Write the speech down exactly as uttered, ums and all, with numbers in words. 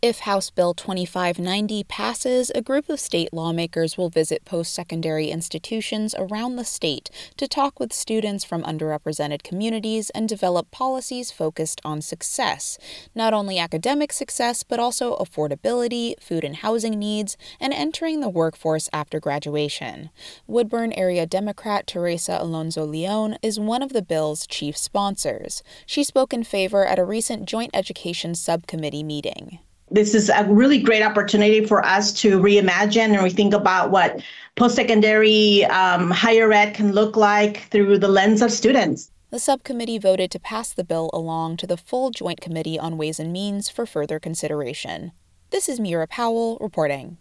If House Bill twenty-five ninety passes, a group of state lawmakers will visit post-secondary institutions around the state to talk with students from underrepresented communities and develop policies focused on success, not only academic success, but also affordability, food and housing needs, and entering the workforce after graduation. Woodburn area Democrat Teresa Alonso Leon is one of the bill's chief sponsors. She spoke in favor at a recent Joint Education Subcommittee meeting. This is a really great opportunity for us to reimagine and rethink about what post-secondary um, higher ed can look like through the lens of students. The subcommittee voted to pass the bill along to the full Joint Committee on Ways and Means for further consideration. This is Mira Powell reporting.